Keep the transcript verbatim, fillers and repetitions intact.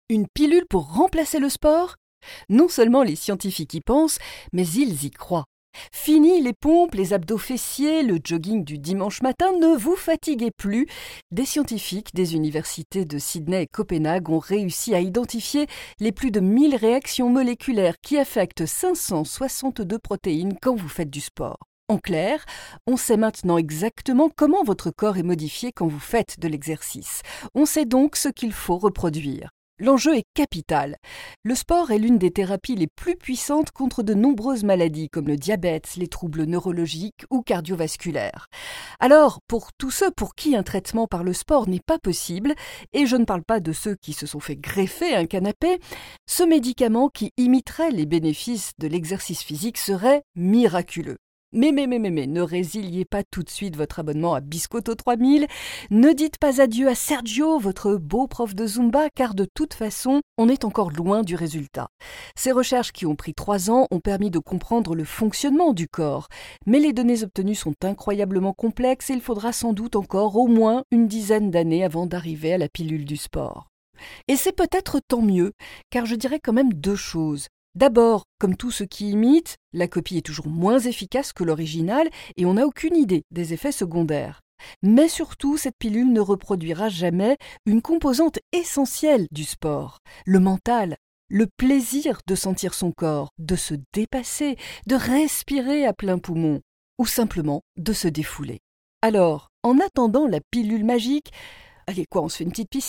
Une pilule pour remplacer le sport ? Non seulement les scientifiques y pensent, mais ils y croient. Fini les pompes, les abdos fessiers, le jogging du dimanche matin, ne vous fatiguez plus. Des scientifiques des universités de Sydney et Copenhague ont réussi à identifier les plus de mille réactions moléculaires qui affectent cinq cent soixante-deux protéines quand vous faites du sport. En clair, on sait maintenant exactement comment votre corps est modifié quand vous faites de l'exercice. On sait donc ce qu'il faut reproduire. L'enjeu est capital. Le sport est l'une des thérapies les plus puissantes contre de nombreuses maladies comme le diabète, les troubles neurologiques ou cardiovasculaires. Alors, pour tous ceux pour qui un traitement par le sport n'est pas possible, et je ne parle pas de ceux qui se sont fait greffer un canapé, ce médicament qui imiterait les bénéfices de l'exercice physique serait miraculeux. Mais, mais, mais, mais, mais, ne résiliez pas tout de suite votre abonnement à Biscotto trois mille. Ne dites pas adieu à Sergio, votre beau prof de Zumba, car de toute façon, on est encore loin du résultat. Ces recherches qui ont pris trois ans ont permis de comprendre le fonctionnement du corps. Mais les données obtenues sont incroyablement complexes et il faudra sans doute encore au moins une dizaine d'années avant d'arriver à la pilule du sport. Et c'est peut-être tant mieux, car je dirais quand même deux choses. D'abord, comme tout ce qui imite, la copie est toujours moins efficace que l'original et on n'a aucune idée des effets secondaires. Mais surtout, cette pilule ne reproduira jamais une composante essentielle du sport, le mental, le plaisir de sentir son corps, de se dépasser, de respirer à plein poumon ou simplement de se défouler. Alors, en attendant la pilule magique, allez quoi, on se fait une petite piscine ?